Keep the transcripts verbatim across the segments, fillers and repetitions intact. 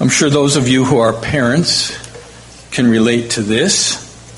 I'm sure those of you who are parents can relate to this.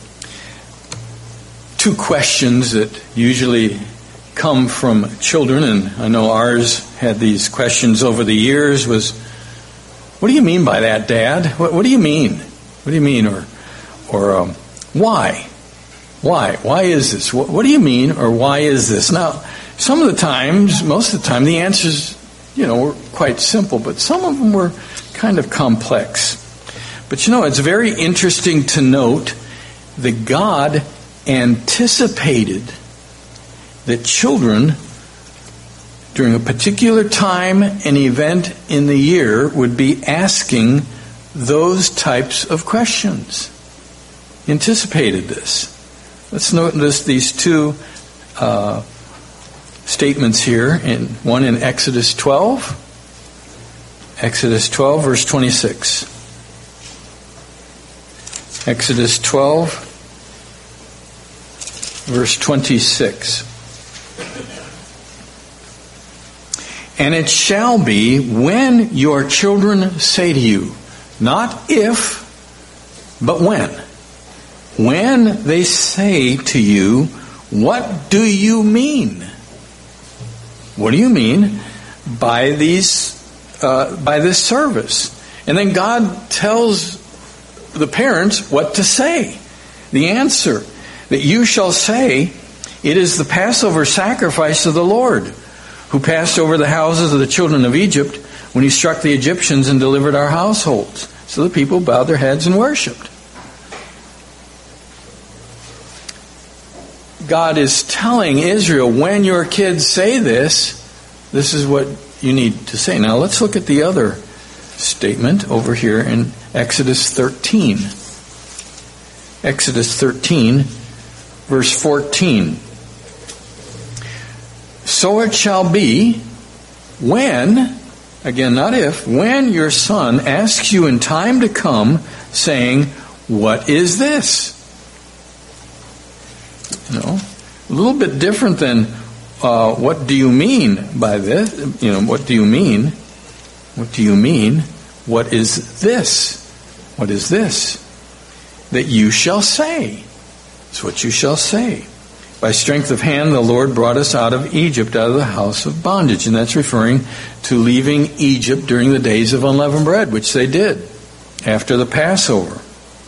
Two questions that usually come from children, and I know ours had these questions over the years, was, what do you mean by that, Dad? What, what do you mean? What do you mean? Or, or um, why? Why? Why is this? What, what do you mean, or why is this? Now, some of the times, most of the time, the answers, you know, were quite simple, but some of them were kind of complex. But you know, it's very interesting to note that God anticipated that children, during a particular time and event in the year, would be asking those types of questions. He anticipated this. Let's notice these two uh, statements here. In one in Exodus twelve. Exodus twelve, verse twenty-six. Exodus twelve, verse twenty-six. And it shall be when your children say to you, not if, but when. When they say to you, what do you mean? What do you mean by these, uh, by this service? And then God tells the parents what to say. The answer that you shall say, it is the Passover sacrifice of the Lord, who passed over the houses of the children of Egypt when he struck the Egyptians and delivered our households. So the people bowed their heads and worshipped. God is telling Israel, when your kids say this, this is what you need to say. Now let's look at the other statement over here in Exodus thirteen. Exodus thirteen, verse fourteen. So it shall be when, again, not if, when your son asks you in time to come, saying, what is this? You know, a little bit different than uh, what do you mean by this? You know, what do you mean? What do you mean? What is this? What is this? That you shall say. It's what you shall say. By strength of hand, the Lord brought us out of Egypt, out of the house of bondage. And that's referring to leaving Egypt during the days of unleavened bread, which they did after the Passover.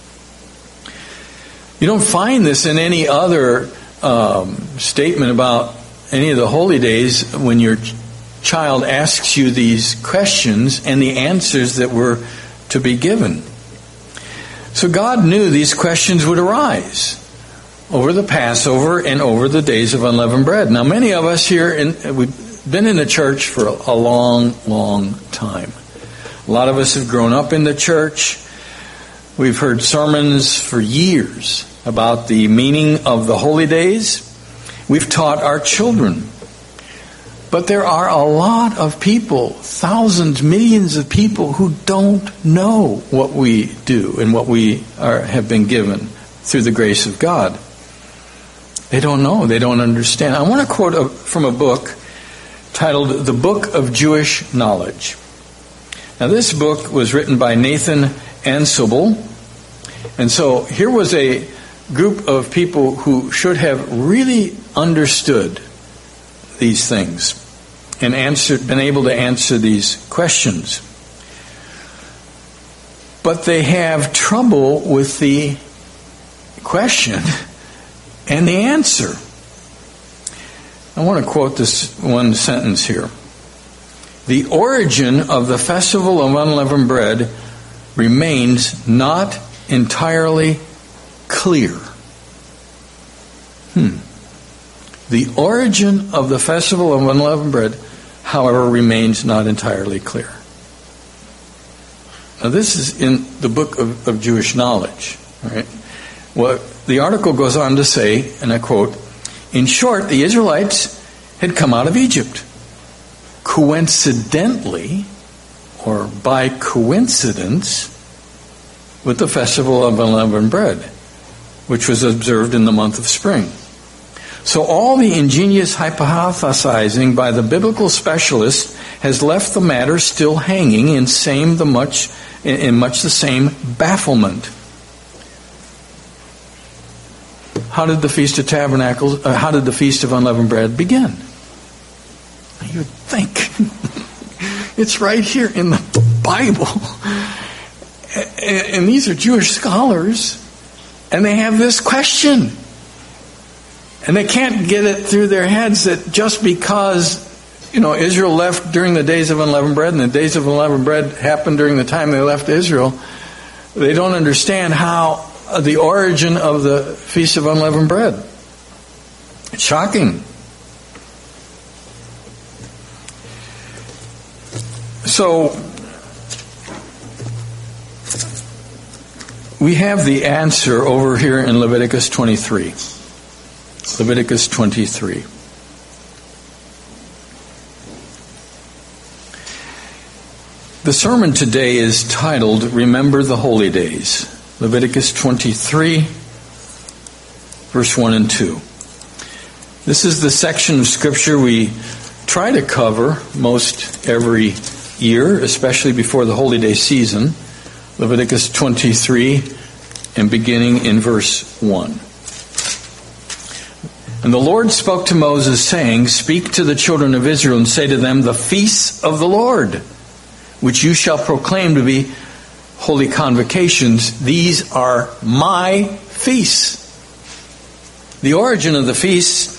You don't find this in any other um, statement about any of the holy days when your child asks you these questions and the answers that were to be given. So God knew these questions would arise over the Passover and over the days of unleavened bread. Now, many of us here, in, we've been in the church for a long, long time. A lot of us have grown up in the church. We've heard sermons for years about the meaning of the holy days. We've taught our children. But there are a lot of people, thousands, millions of people who don't know what we do and what we are, have been given through the grace of God. They don't know. They don't understand. I want to quote a, from a book titled The Book of Jewish Knowledge. Now, this book was written by Nathan Ansobel. And so here was a group of people who should have really understood these things and answered, been able to answer these questions. But they have trouble with the question and the answer. I want to quote this one sentence here. The origin of the festival of unleavened bread remains not entirely clear. Hmm. The origin of the festival of unleavened bread, however, remains not entirely clear. Now, this is in the Book of, of Jewish Knowledge. Right? Well, the article goes on to say, and I quote, in short, the Israelites had come out of Egypt. Coincidentally, or by coincidence, with the festival of unleavened bread, which was observed in the month of spring. So all the ingenious hypothesizing by the biblical specialist has left the matter still hanging in same the much in much the same bafflement. How did the Feast of Tabernacles, uh, how did the Feast of Unleavened Bread begin? You would think. It's right here in the Bible. And, and these are Jewish scholars, and they have this question. And they can't get it through their heads that just because, you know, Israel left during the days of unleavened bread, and the days of unleavened bread happened during the time they left Israel, they don't understand how the origin of the Feast of Unleavened Bread. It's shocking. So, we have the answer over here in Leviticus twenty-three. Leviticus twenty-three. The sermon today is titled, Remember the Holy Days. Leviticus twenty-three, verse one and two. This is the section of Scripture we try to cover most every year, especially before the Holy Day season. Leviticus twenty-three, and beginning in verse one. And the Lord spoke to Moses, saying, Speak to the children of Israel, and say to them, The feasts of the Lord, which you shall proclaim to be holy convocations, these are my feasts. The origin of the feasts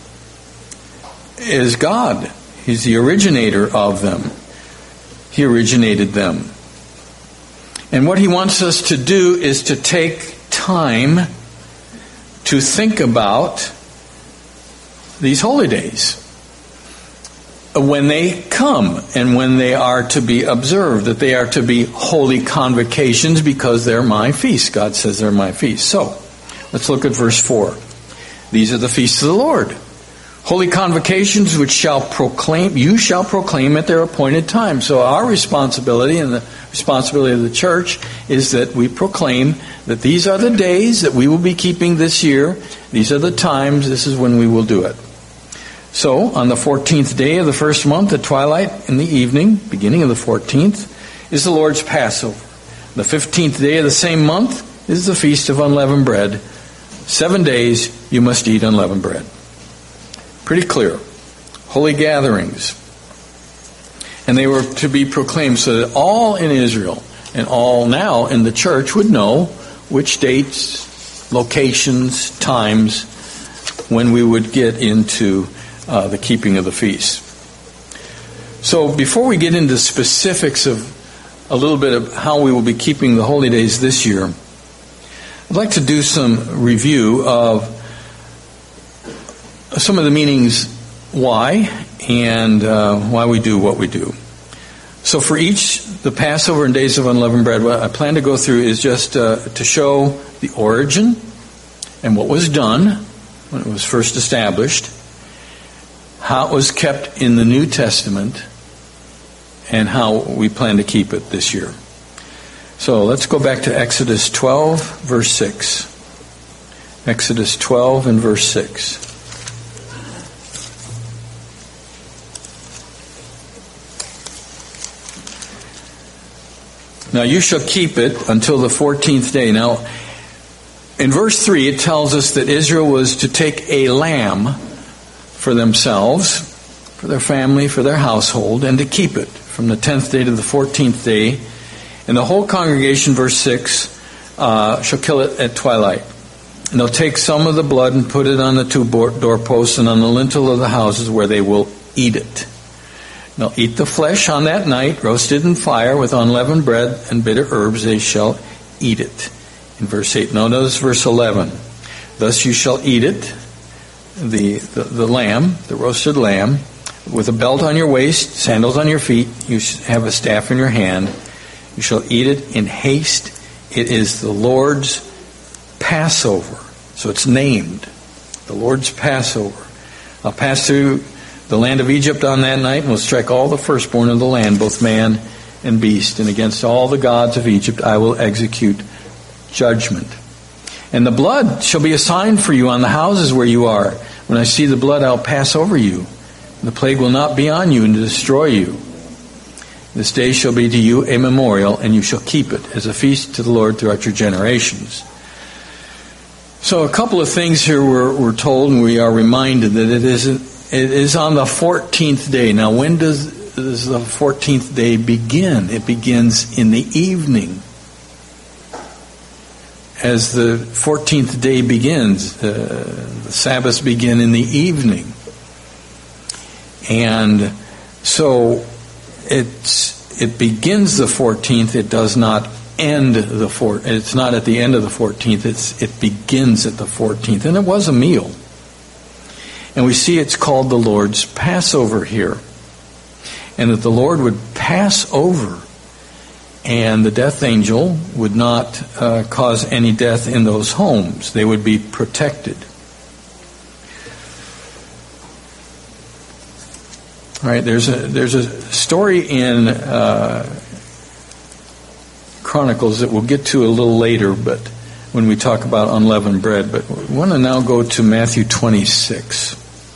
is God. He's the originator of them. He originated them. And what he wants us to do is to take time to think about these holy days, when they come and when they are to be observed, that they are to be holy convocations because they're my feasts. God says they're my feasts. So, let's look at verse four. These are the feasts of the Lord. Holy convocations which shall proclaim, you shall proclaim at their appointed time. So our responsibility and the responsibility of the church is that we proclaim that these are the days that we will be keeping this year. These are the times. This is when we will do it. So, on the fourteenth day of the first month, at twilight in the evening, beginning of the fourteenth, is the Lord's Passover. The fifteenth day of the same month is the Feast of Unleavened Bread. Seven days you must eat unleavened bread. Pretty clear. Holy gatherings. And they were to be proclaimed so that all in Israel and all now in the church would know which dates, locations, times, when we would get into Uh, the keeping of the feast. So before we get into specifics of a little bit of how we will be keeping the holy days this year, I'd like to do some review of some of the meanings why and uh, why we do what we do. So for each, the Passover and Days of Unleavened Bread, what I plan to go through is just uh, to show the origin and what was done when it was first established, how it was kept in the New Testament, and how we plan to keep it this year. So let's go back to Exodus twelve, verse six. Exodus twelve and verse six. Now you shall keep it until the fourteenth day. Now, in verse three, it tells us that Israel was to take a lamb for themselves, for their family, for their household, and to keep it from the tenth day to the fourteenth day. And the whole congregation, verse six, uh, shall kill it at twilight. And they'll take some of the blood and put it on the two doorposts and on the lintel of the houses where they will eat it. And they'll eat the flesh on that night, roasted in fire with unleavened bread and bitter herbs. They shall eat it. In verse eight. Now notice verse eleven. Thus you shall eat it, The, the the lamb, the roasted lamb, with a belt on your waist, sandals on your feet. You have a staff in your hand. You shall eat it in haste. It is the Lord's Passover. So it's named the Lord's Passover. I'll pass through the land of Egypt on that night and will strike all the firstborn of the land, both man and beast. And against all the gods of Egypt I will execute judgment. And the blood shall be a sign for you on the houses where you are. When I see the blood, I'll pass over you. The plague will not be on you and destroy you. This day shall be to you a memorial, and you shall keep it as a feast to the Lord throughout your generations. So a couple of things here we're, we're told, and we are reminded that it is, it is on the fourteenth day. Now, when does, does the fourteenth day begin? It begins in the evening. As the fourteenth day begins, uh, the Sabbaths begin in the evening. And so it's it begins the fourteenth, it does not end the four it's not at the end of the fourteenth, it's it begins at the fourteenth. And it was a meal. And we see it's called the Lord's Passover here. And that the Lord would pass over, and the death angel would not uh, cause any death in those homes. They would be protected. All right, there's a there's a story in uh, Chronicles that we'll get to a little later, but when we talk about unleavened bread. But we want to now go to Matthew twenty-six.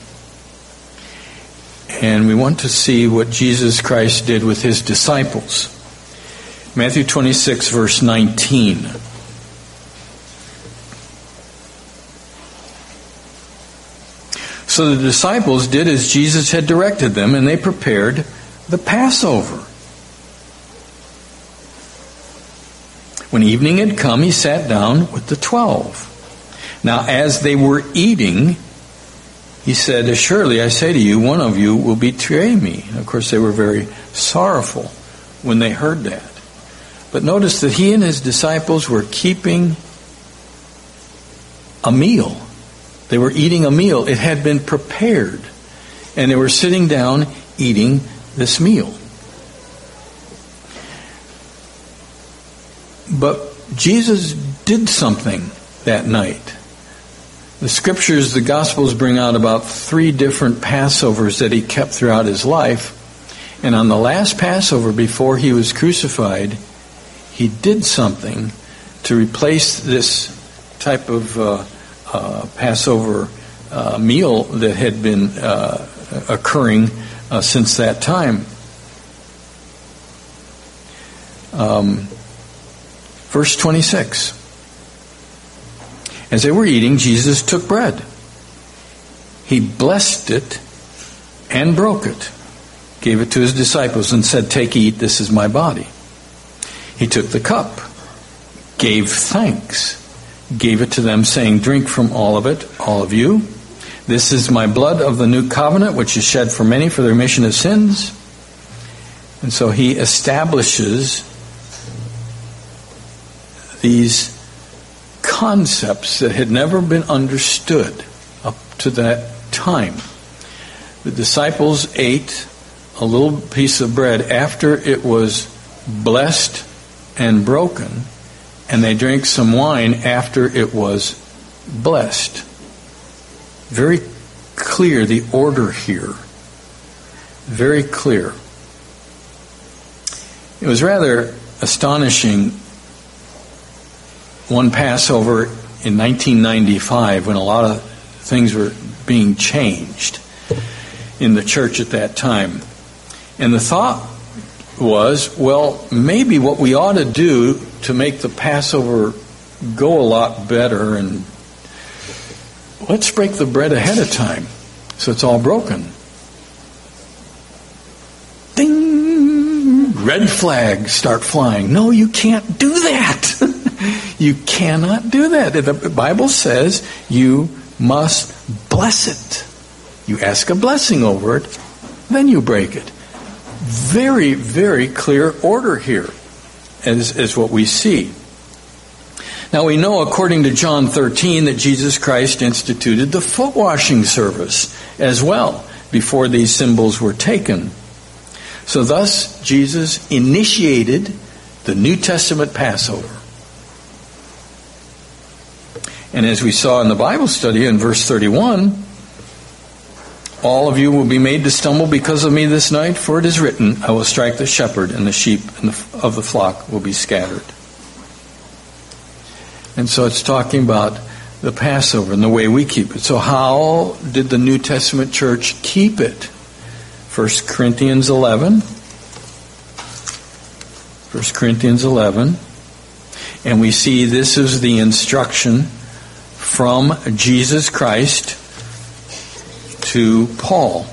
And we want to see what Jesus Christ did with his disciples. Matthew twenty-six, verse nineteen. So the disciples did as Jesus had directed them, and they prepared the Passover. When evening had come, he sat down with the twelve. Now as they were eating, he said, "Surely I say to you, one of you will betray me." And of course, they were very sorrowful when they heard that. But notice that he and his disciples were keeping a meal. They were eating a meal. It had been prepared. And they were sitting down eating this meal. But Jesus did something that night. The scriptures, the Gospels bring out about three different Passovers that he kept throughout his life. And on the last Passover before he was crucified, he did something to replace this type of uh, uh, Passover uh, meal that had been uh, occurring uh, since that time. Um, verse twenty-six. As they were eating, Jesus took bread. He blessed it and broke it, gave it to his disciples and said, "Take, eat, this is my body." He took the cup, gave thanks, gave it to them, saying, "Drink from all of it, all of you. This is my blood of the new covenant, which is shed for many for the remission of sins." And so he establishes these concepts that had never been understood up to that time. The disciples ate a little piece of bread after it was blessed and broken, and they drank some wine after it was blessed. Very clear, the order here. Very clear. It was rather astonishing one Passover in nineteen ninety-five, when a lot of things were being changed in the church at that time. And the thought was, well, maybe what we ought to do to make the Passover go a lot better, and let's break the bread ahead of time so it's all broken. Ding! Red flags start flying. No, you can't do that. You cannot do that. The Bible says you must bless it. You ask a blessing over it, then you break it. Very, very clear order here, as, as what we see. Now we know, according to John thirteen, that Jesus Christ instituted the foot washing service as well before these symbols were taken. So thus, Jesus initiated the New Testament Passover. And as we saw in the Bible study in verse thirty-one, all of you will be made to stumble because of me this night, for it is written, I will strike the shepherd, and the sheep of the flock will be scattered. And so it's talking about the Passover and the way we keep it. So how did the New Testament church keep it? First Corinthians eleven. First Corinthians eleven. And we see this is the instruction from Jesus Christ to Paul.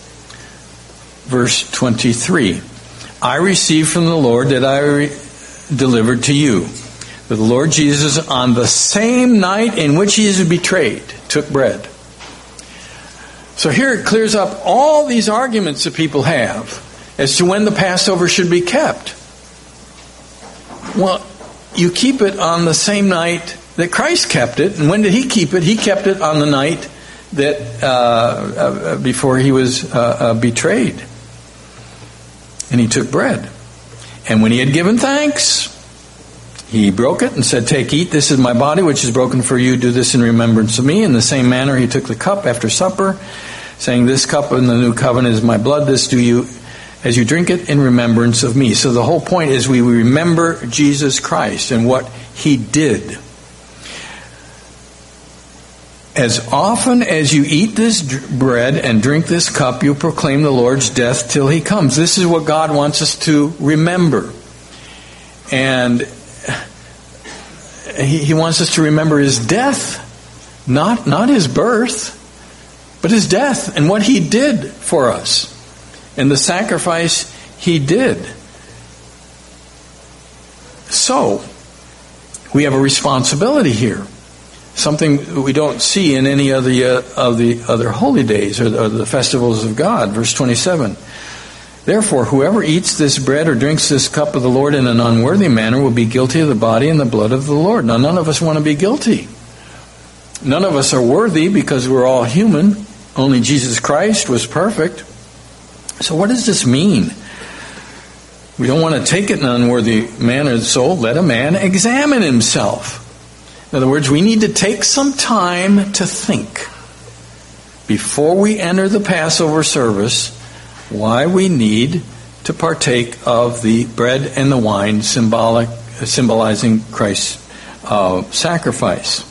Verse twenty-three. I received from the Lord that I re- delivered to you. That the Lord Jesus, on the same night in which he is betrayed, took bread. So here it clears up all these arguments that people have as to when the Passover should be kept. Well, you keep it on the same night that Christ kept it. And when did he keep it? He kept it on the night that uh, uh, before he was uh, uh, betrayed. And he took bread. And when he had given thanks, he broke it and said, take, eat, this is my body which is broken for you. Do this in remembrance of me. In the same manner he took the cup after supper, saying, this cup in the new covenant is my blood. This do you as you drink it in remembrance of me. So the whole point is we remember Jesus Christ and what he did. As often as you eat this bread and drink this cup, you proclaim the Lord's death till he comes. This is what God wants us to remember. And he, he wants us to remember his death, not, not his birth, but his death and what he did for us and the sacrifice he did. So, we have a responsibility here. Something we don't see in any of the, uh, of the other holy days or the, or the festivals of God. Verse twenty-seven. Therefore, whoever eats this bread or drinks this cup of the Lord in an unworthy manner will be guilty of the body and the blood of the Lord. Now, none of us want to be guilty. None of us are worthy because we're all human. Only Jesus Christ was perfect. So what does this mean? We don't want to take it in an unworthy manner. So let a man examine himself. In other words, we need to take some time to think before we enter the Passover service why we need to partake of the bread and the wine symbolic, symbolizing Christ's uh, sacrifice.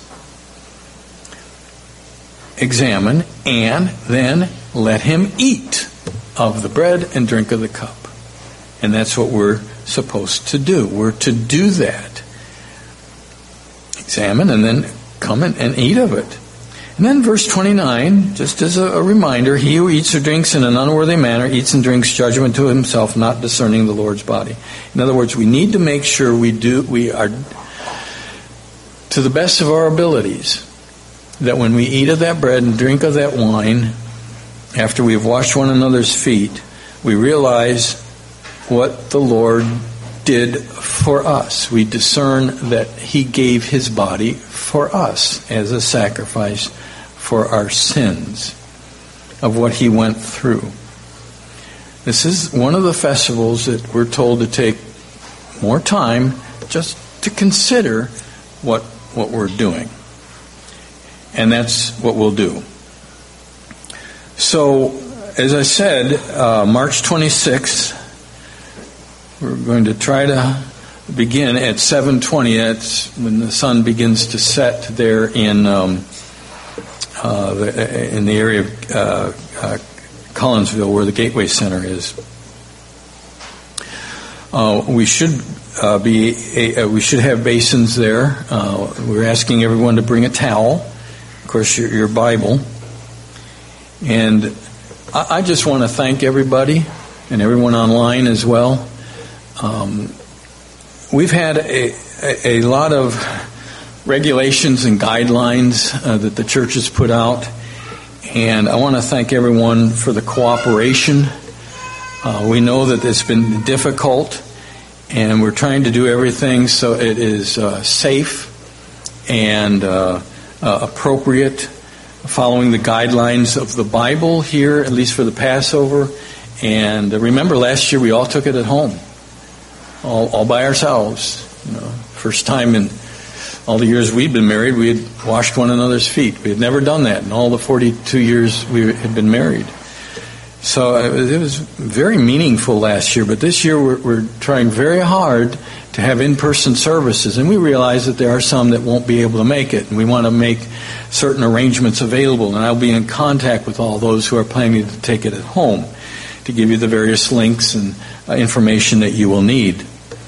Examine and then let him eat of the bread and drink of the cup. And that's what we're supposed to do. We're to do that. Examine and then come and, and eat of it. And then verse twenty-nine, just as a, a reminder, he who eats or drinks in an unworthy manner eats and drinks judgment to himself, not discerning the Lord's body. In other words, we need to make sure we do, we are, to the best of our abilities, that when we eat of that bread and drink of that wine, after we've washed one another's feet, we realize what the Lord did for us. We discern that he gave his body for us as a sacrifice for our sins, of what he went through. This is one of the festivals that we're told to take more time just to consider what, what we're doing. And that's what we'll do. So, as I said, uh, March twenty-sixth, we're going to try to begin at seven twenty. That's when the sun begins to set there in um, uh, the, in the area of uh, uh, Collinsville, where the Gateway Center is. Uh, we should uh, be a, uh, we should have basins there. Uh, we're asking everyone to bring a towel, of course, your, your Bible, and I, I just want to thank everybody and everyone online as well. Um, we've had a, a, a lot of regulations and guidelines uh, that the church has put out, and I want to thank everyone for the cooperation. Uh, we know that it's been difficult, and we're trying to do everything so it is uh, safe and uh, uh, appropriate, following the guidelines of the Bible here, at least for the Passover. And uh, remember, last year we all took it at home. All, all by ourselves. You know, first time in all the years we'd been married, we had washed one another's feet. We had never done that in all the forty-two years we had been married. So it was, it was very meaningful last year, but this year we're, we're trying very hard to have in-person services, and we realize that there are some that won't be able to make it, and we want to make certain arrangements available, and I'll be in contact with all those who are planning to take it at home to give you the various links and uh, information that you will need.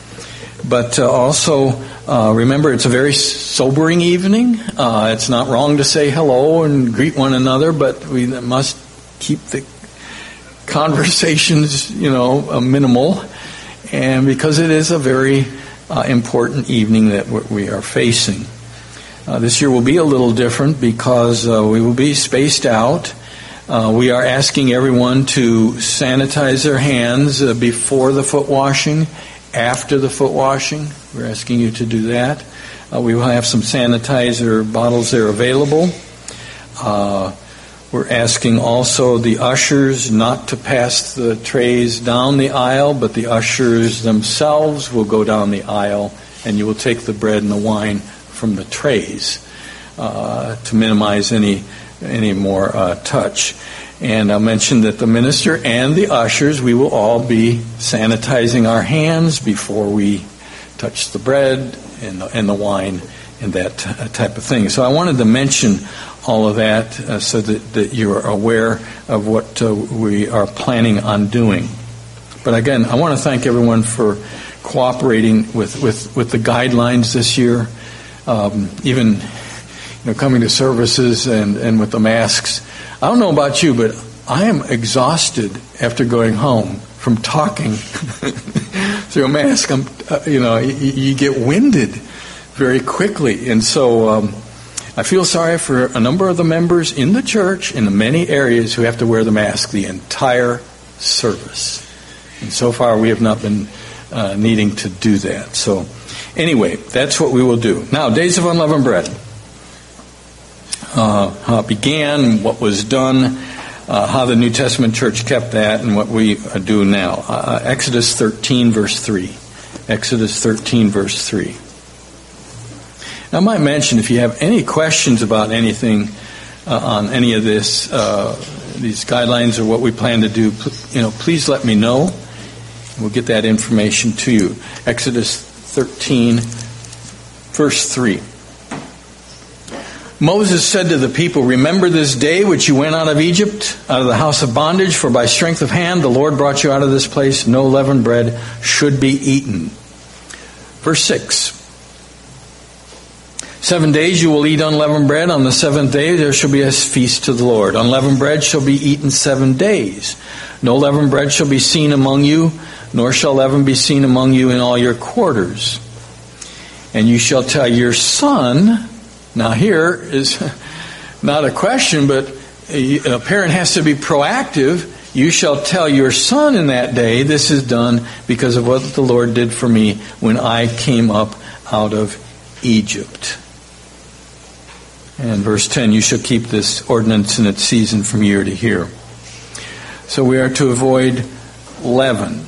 But uh, also, uh, remember, it's a very sobering evening. Uh, it's not wrong to say hello and greet one another, but we must keep the conversations, you know, uh, minimal, and because it is a very uh, important evening that we are facing. Uh, this year will be a little different because uh, we will be spaced out. Uh, we are asking everyone to sanitize their hands uh, before the foot washing, after the foot washing. We're asking you to do that. Uh, we will have some sanitizer bottles there available. Uh, We're asking also the ushers not to pass the trays down the aisle, but the ushers themselves will go down the aisle, and you will take the bread and the wine from the trays uh, to minimize any any more uh, touch. And I'll mention that the minister and the ushers, we will all be sanitizing our hands before we touch the bread and the, and the wine and that type of thing. So I wanted to mention all of that uh, so that, that you are aware of what uh, we are planning on doing. But again, I want to thank everyone for cooperating with, with, with the guidelines this year. Um, even you know, coming to services and, and with the masks. I don't know about you, but I am exhausted after going home from talking through a mask. I'm, uh, you know, you, you get winded very quickly. And so um, I feel sorry for a number of the members in the church in the many areas who have to wear the mask the entire service. And so far we have not been uh, needing to do that. So anyway, that's what we will do. Now, Days of Unleavened Bread. Uh, how it began, what was done, uh, how the New Testament church kept that, and what we uh, do now. Uh, Exodus thirteen, verse three. Exodus thirteen, verse three. Now, I might mention, if you have any questions about anything uh, on any of this, uh, these guidelines or what we plan to do, you know, please let me know. We'll get that information to you. Exodus thirteen, verse three. Moses said to the people, "Remember this day which you went out of Egypt, out of the house of bondage, for by strength of hand the Lord brought you out of this place. No leavened bread should be eaten." Verse six. Seven days you will eat unleavened bread. On the seventh day there shall be a feast to the Lord. Unleavened bread shall be eaten seven days. No leavened bread shall be seen among you, nor shall leaven be seen among you in all your quarters. And you shall tell your son. Now here is not a question, but a parent has to be proactive. You shall tell your son in that day, this is done because of what the Lord did for me when I came up out of Egypt. And verse ten, you shall keep this ordinance in its season from year to year. So we are to avoid leaven.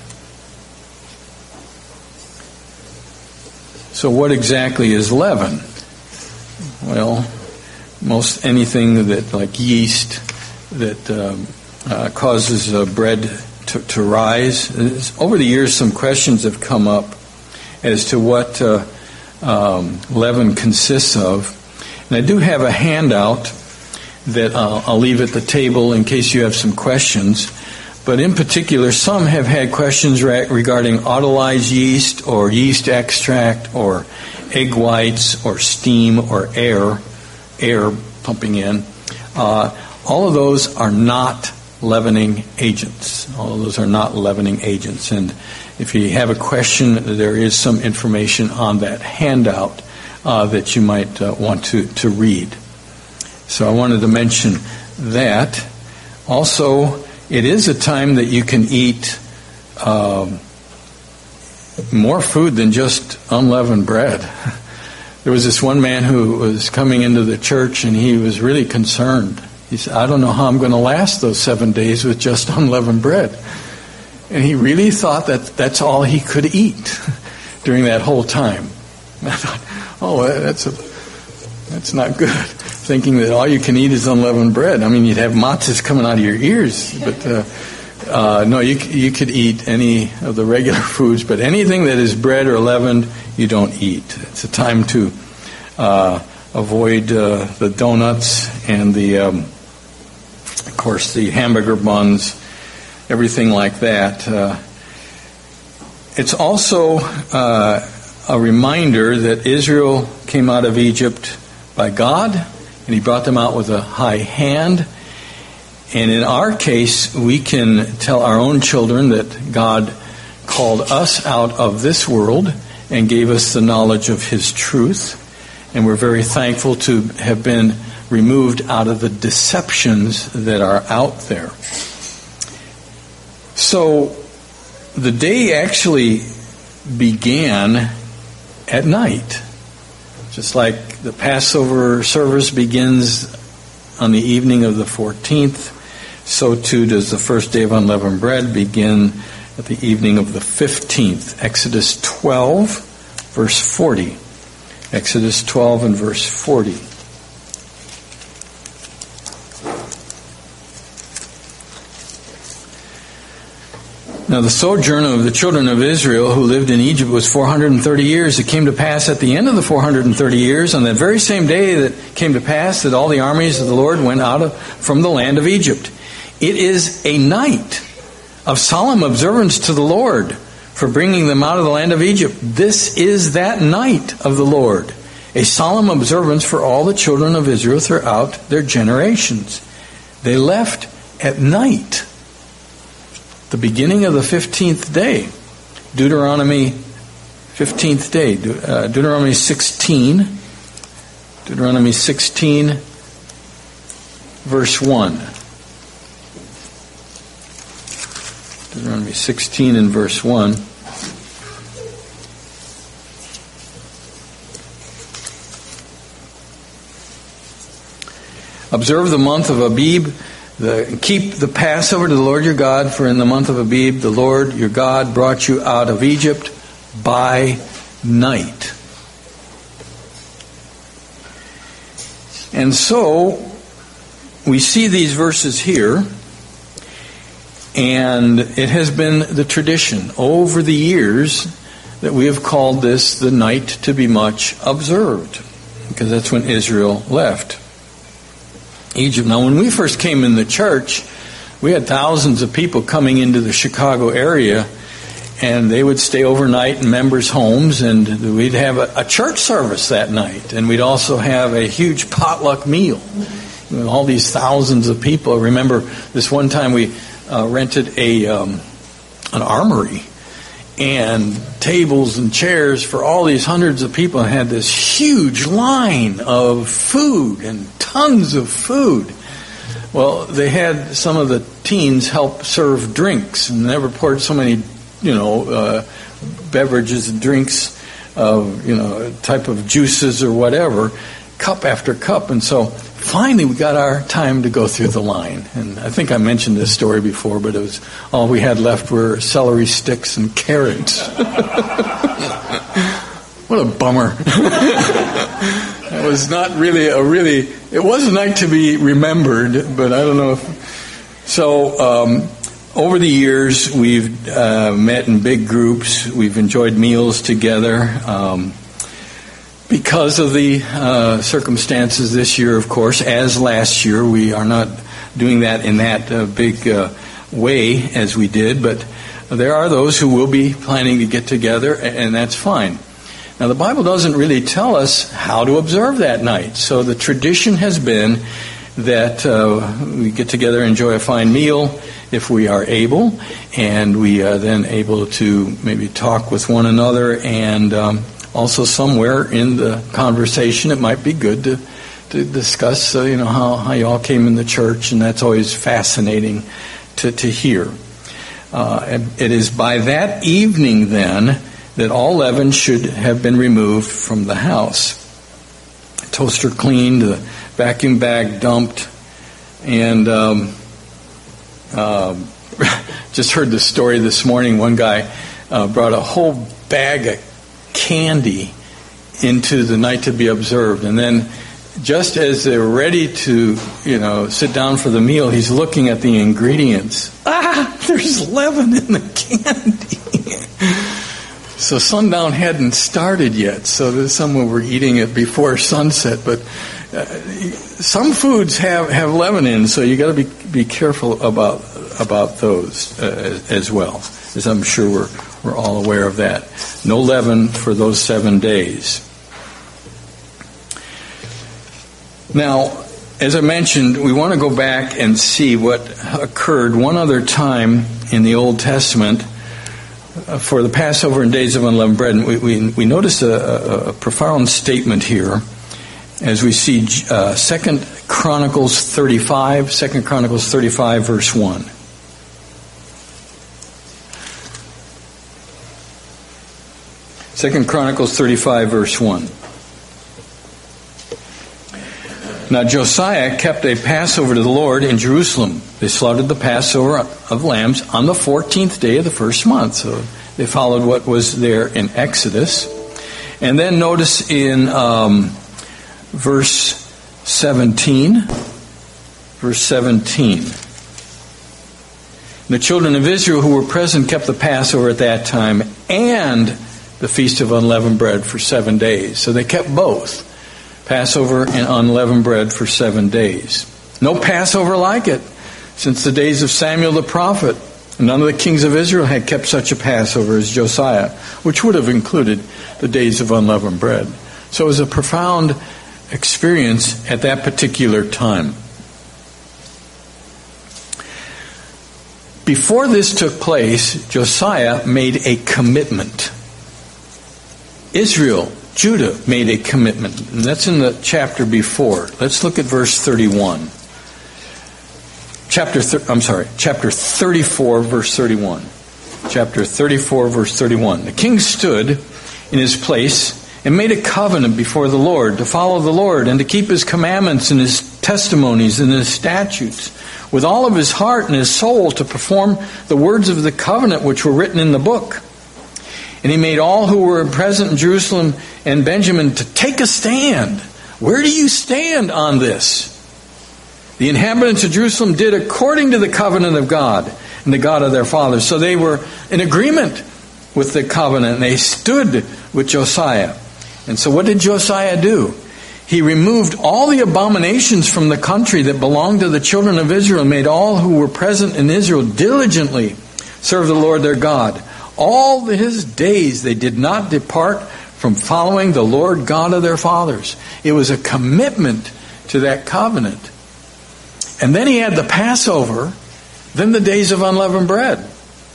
So what exactly is leaven? Well, most anything that, like yeast, that um, uh, causes uh, bread to, to rise. Over the years, some questions have come up as to what uh, um, leaven consists of. And I do have a handout that uh, I'll leave at the table in case you have some questions. But in particular, some have had questions re- regarding autolyzed yeast or yeast extract or egg whites or steam or air, air pumping in. Uh, all of those are not leavening agents. All of those are not leavening agents. And if you have a question, there is some information on that handout uh, that you might uh, want to, to read. So I wanted to mention that. Also, it is a time that you can eat um, more food than just unleavened bread. There was this one man who was coming into the church and he was really concerned. He said, "I don't know how I'm going to last those seven days with just unleavened bread." And he really thought that that's all he could eat during that whole time. And I thought, oh, that's a, that's not good. Thinking that all you can eat is unleavened bread. I mean, you'd have matzahs coming out of your ears, but uh, uh, no, you you could eat any of the regular foods, but anything that is bread or leavened, you don't eat. It's a time to uh, avoid uh, the donuts and the, um, of course, the hamburger buns, everything like that. Uh, it's also uh, a reminder that Israel came out of Egypt by God, and He brought them out with a high hand. And in our case, we can tell our own children that God called us out of this world and gave us the knowledge of His truth. And we're very thankful to have been removed out of the deceptions that are out there. So the day actually began at night. Just like the Passover service begins on the evening of the fourteenth, so too does the first day of unleavened bread begin at the evening of the fifteenth. Exodus twelve, verse forty. Exodus twelve and verse forty. Now the sojourn of the children of Israel who lived in Egypt was four hundred thirty years. It came to pass at the end of the four hundred thirty years, on that very same day that came to pass, that all the armies of the Lord went out of, from the land of Egypt. It is a night of solemn observance to the Lord for bringing them out of the land of Egypt. This is that night of the Lord, a solemn observance for all the children of Israel throughout their generations. They left at night, the beginning of the fifteenth day. Deuteronomy fifteenth day. Uh, Deuteronomy sixteen. Deuteronomy sixteen, verse one. Deuteronomy sixteen and verse one. Observe the month of Abib. The, keep the Passover to the Lord your God, for in the month of Abib the Lord your God brought you out of Egypt by night. And so we see these verses here, and it has been the tradition over the years that we have called this the night to be much observed, because that's when Israel left Egypt. Now, when we first came in the church, we had thousands of people coming into the Chicago area, and they would stay overnight in members' homes, and we'd have a, a church service that night, and we'd also have a huge potluck meal. You know, all these thousands of people. I remember this one time we uh, rented a um, an armory, and tables and chairs for all these hundreds of people, and had this huge line of food and tons of food. Well, they had some of the teens help serve drinks, and they poured so many, you know, uh, beverages and drinks of, you know, type of juices or whatever, cup after cup. And so finally we got our time to go through the line. And I think I mentioned this story before, but it was all we had left were celery sticks and carrots. What a bummer. It was not really a really, it was a night to be remembered, but I don't know if, so um, over the years we've uh, met in big groups, we've enjoyed meals together. Um, because of the uh, circumstances this year, of course, as last year, we are not doing that in that uh, big uh, way as we did, but there are those who will be planning to get together, and that's fine. Now, the Bible doesn't really tell us how to observe that night. So the tradition has been that uh, we get together and enjoy a fine meal if we are able, and we are then able to maybe talk with one another, and um, also somewhere in the conversation it might be good to, to discuss uh, you know, how, how you all came in the church, and that's always fascinating to, to hear. Uh, and it is by that evening then that all leaven should have been removed from the house. Toaster cleaned, the vacuum bag dumped, and um, uh, just heard the story this morning. One guy uh, brought a whole bag of candy into the night to be observed, and then just as they're ready to, you know, sit down for the meal, he's looking at the ingredients. Ah! there's leaven in the candy. So sundown hadn't started yet, so some were eating it before sunset. But uh, some foods have, have leaven in, so you got to be be careful about about those uh, as well, as I'm sure we're we're all aware of that. No leaven for those seven days. Now, as I mentioned, we want to go back and see what occurred one other time in the Old Testament for the Passover and Days of Unleavened Bread. And we, we, we notice a, a, a profound statement here as we see uh, Second Chronicles thirty-five, Second Chronicles thirty-five, verse one. Second Chronicles thirty-five, verse one. Now Josiah kept a Passover to the Lord in Jerusalem. They slaughtered the Passover of lambs on the fourteenth day of the first month. So they followed what was there in Exodus. And then notice in um, verse seventeen. Verse seventeen. The children of Israel who were present kept the Passover at that time and the Feast of Unleavened Bread for seven days. So they kept both. Passover and unleavened bread for seven days. No Passover like it since the days of Samuel the prophet. None of the kings of Israel had kept such a Passover as Josiah, which would have included the days of unleavened bread. So it was a profound experience at that particular time. Before this took place, Josiah made a commitment. Israel, Judah made a commitment, and that's in the chapter before. Let's look at verse thirty-one. Chapter, th- I'm sorry, chapter thirty-four, verse thirty-one. Chapter thirty-four, verse thirty-one. The king stood in his place and made a covenant before the Lord to follow the Lord and to keep his commandments and his testimonies and his statutes with all of his heart and his soul, to perform the words of the covenant which were written in the book. And he made all who were present in Jerusalem and Benjamin to take a stand. Where do you stand on this? The inhabitants of Jerusalem did according to the covenant of God and the God of their fathers. So they were in agreement with the covenant, and they stood with Josiah. And so what did Josiah do? He removed all the abominations from the country that belonged to the children of Israel, and made all who were present in Israel diligently serve the Lord their God. All his days they did not depart from following the Lord God of their fathers. It was a commitment to that covenant. And then he had the Passover, then the days of unleavened bread.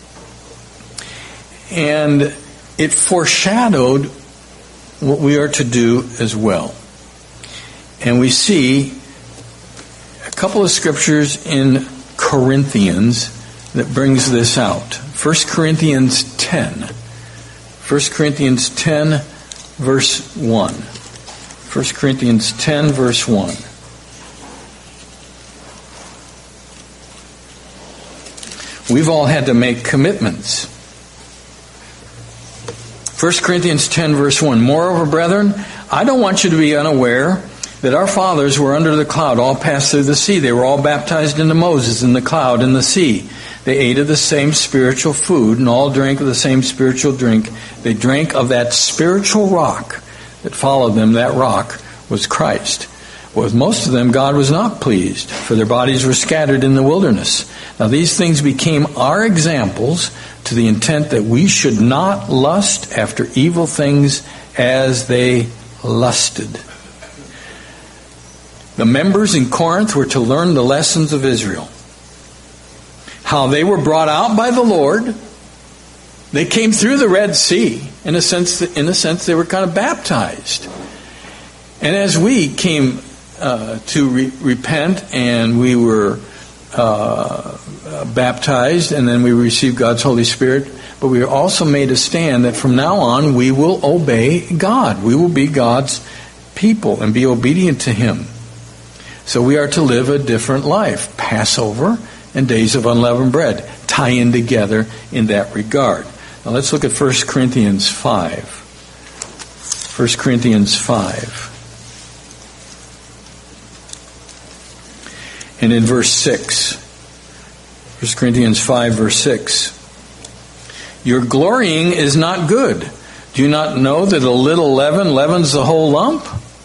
And it foreshadowed what we are to do as well. And we see a couple of scriptures in Corinthians that brings this out. First Corinthians ten. First Corinthians ten, verse one. First Corinthians ten, verse one. We've all had to make commitments. First Corinthians ten, verse one. Moreover, brethren, I don't want you to be unaware that our fathers were under the cloud, all passed through the sea. They were all baptized into Moses in the cloud and the sea. They ate of the same spiritual food, and all drank of the same spiritual drink. They drank of that spiritual rock that followed them. That rock was Christ. With most of them, God was not pleased, for their bodies were scattered in the wilderness. Now these things became our examples, to the intent that we should not lust after evil things as they lusted. The members in Corinth were to learn the lessons of Israel. How they were brought out by the Lord. They came through the Red Sea. In a sense, in a sense they were kind of baptized. And as we came uh, to re- repent and we were uh, baptized, and then we received God's Holy Spirit, but we also made a stand that from now on we will obey God. We will be God's people and be obedient to Him. So we are to live a different life. Passover and days of unleavened bread tie in together in that regard. Now let's look at First Corinthians five. First Corinthians five. And in verse six. First Corinthians five, verse six. Your glorying is not good. Do you not know that a little leaven leavens the whole lump?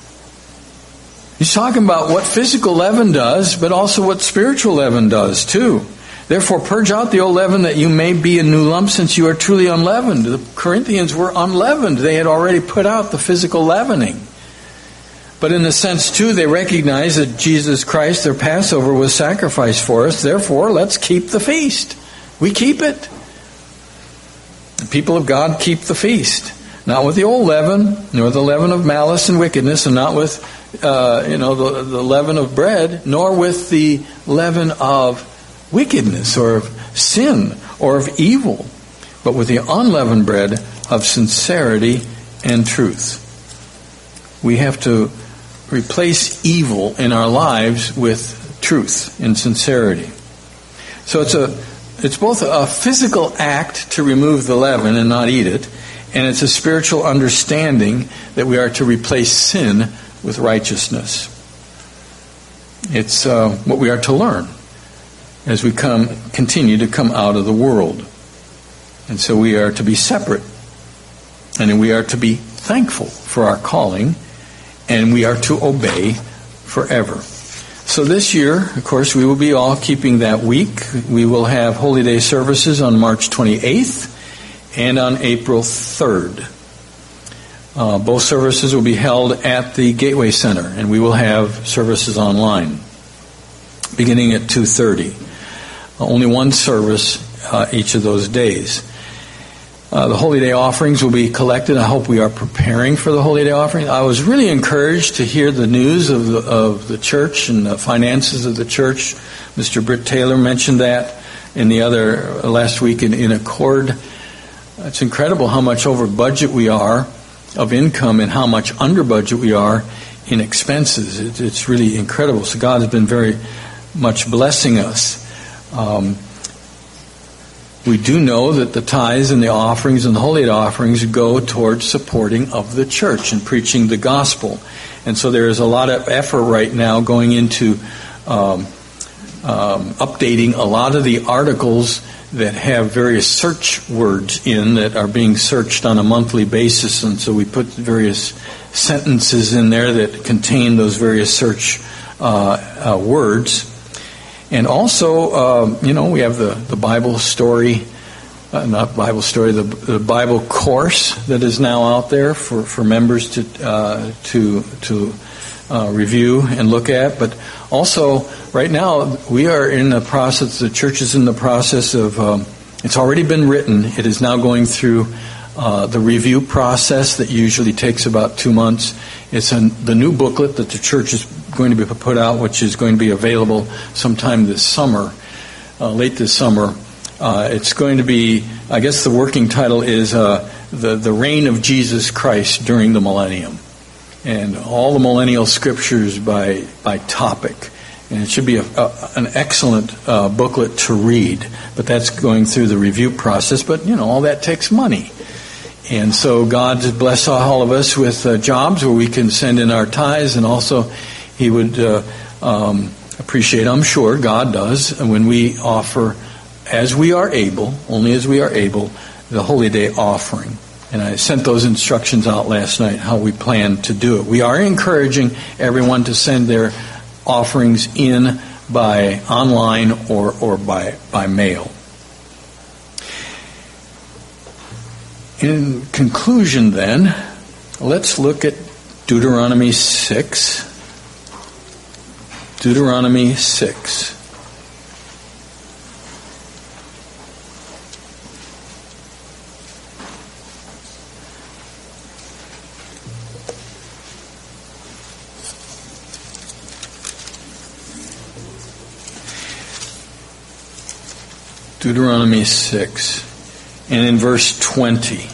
He's talking about what physical leaven does, but also what spiritual leaven does too. Therefore, purge out the old leaven that you may be a new lump, since you are truly unleavened. The Corinthians were unleavened. They had already put out the physical leavening. But in the sense, too, they recognize that Jesus Christ, their Passover, was sacrificed for us. Therefore, let's keep the feast. We keep it. The people of God keep the feast. Not with the old leaven, nor the leaven of malice and wickedness, and not with, uh, you know, the, the leaven of bread, nor with the leaven of wickedness, or of sin, or of evil, but with the unleavened bread of sincerity and truth. We have to replace evil in our lives with truth and sincerity. So it's a it's both a physical act to remove the leaven and not eat it, and it's a spiritual understanding that we are to replace sin with righteousness. It's uh, what we are to learn as we come continue to come out of the world. And so we are to be separate, and we are to be thankful for our calling, and we are to obey forever. So this year, of course, we will be all keeping that week. We will have Holy Day services on March twenty-eighth and on April third. Uh, both services will be held at the Gateway Center, and we will have services online beginning at two thirty. Uh, only one service uh, each of those days. Uh, the Holy Day offerings will be collected. I hope we are preparing for the Holy Day offering. I was really encouraged to hear the news of the, of the church and the finances of the church. Mister Britt Taylor mentioned that in the other uh, last week in, in Accord. It's incredible how much over budget we are of income and how much under budget we are in expenses. It, it's really incredible. So God has been very much blessing us. Um, We do know that the tithes and the offerings and the Holy Day offerings go towards supporting of the church and preaching the gospel. And so there is a lot of effort right now going into um, um, updating a lot of the articles that have various search words in that are being searched on a monthly basis. And so we put various sentences in there that contain those various search uh, uh, words. And also, uh, you know, we have the, the Bible story, uh, not Bible story, the, the Bible course that is now out there for, for members to uh, to to uh, review and look at. But also, right now, we are in the process, the church is in the process of, um, it's already been written. It is now going through uh, the review process that usually takes about two months. It's a, the new booklet that the church is going to be put out, which is going to be available sometime this summer, uh, late this summer. Uh, it's going to be, I guess the working title is uh, the, the Reign of Jesus Christ During the Millennium. And all the millennial scriptures by, by topic. And it should be a, a, an excellent uh, booklet to read. But that's going through the review process. But, you know, all that takes money. And so God bless all of us with uh, jobs where we can send in our tithes, and also He would uh, um, appreciate, I'm sure God does, when we offer, as we are able, only as we are able, the Holy Day offering. And I sent those instructions out last night, how we plan to do it. We are encouraging everyone to send their offerings in by online or, or by, by mail. In conclusion, then, let's look at Deuteronomy six. Deuteronomy six. Deuteronomy six. And in verse twenty.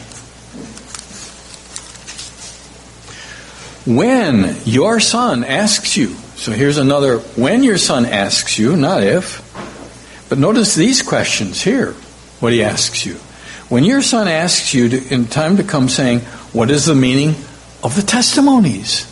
When your son asks you, so here's another, when your son asks you, not if, but notice these questions here, what he asks you. When your son asks you to, in time to come saying, what is the meaning of the testimonies?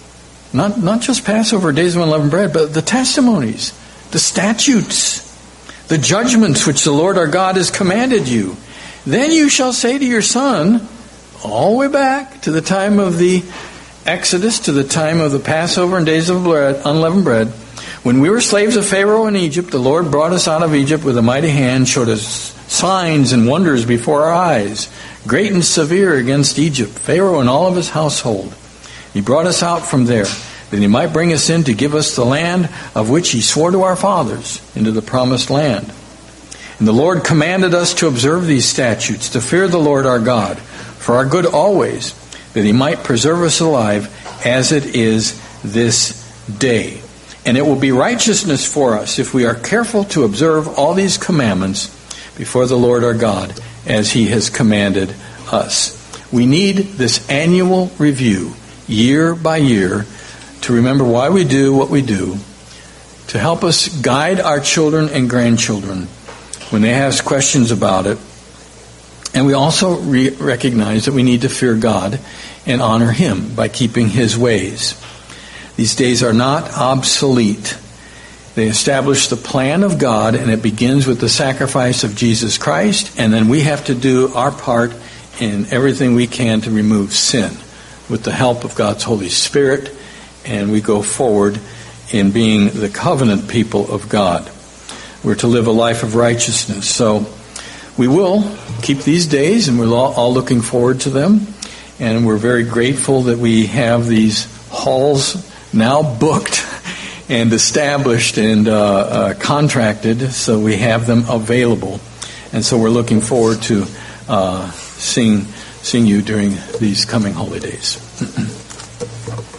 Not, not just Passover, days of unleavened bread, but the testimonies, the statutes, the judgments which the Lord our God has commanded you. Then you shall say to your son, all the way back to the time of the Exodus, to the time of the Passover and days of bread, unleavened bread, when we were slaves of Pharaoh in Egypt, the Lord brought us out of Egypt with a mighty hand, showed us signs and wonders before our eyes, great and severe against Egypt, Pharaoh and all of his household. He brought us out from there, that he might bring us in to give us the land of which he swore to our fathers, into the promised land. And the Lord commanded us to observe these statutes, to fear the Lord our God, for our good always, that he might preserve us alive as it is this day. And it will be righteousness for us if we are careful to observe all these commandments before the Lord our God, as he has commanded us. We need this annual review, year by year, to remember why we do what we do, to help us guide our children and grandchildren when they ask questions about it. And we also re- recognize that we need to fear God and honor him by keeping his ways. These days are not obsolete. They establish the plan of God, and it begins with the sacrifice of Jesus Christ, and then we have to do our part in everything we can to remove sin with the help of God's Holy Spirit, and we go forward in being the covenant people of God. We're to live a life of righteousness. So we will keep these days, and we're all looking forward to them, and we're very grateful that we have these halls now booked and established and uh, uh, contracted, so we have them available. And so we're looking forward to uh, seeing, seeing you during these coming holy days.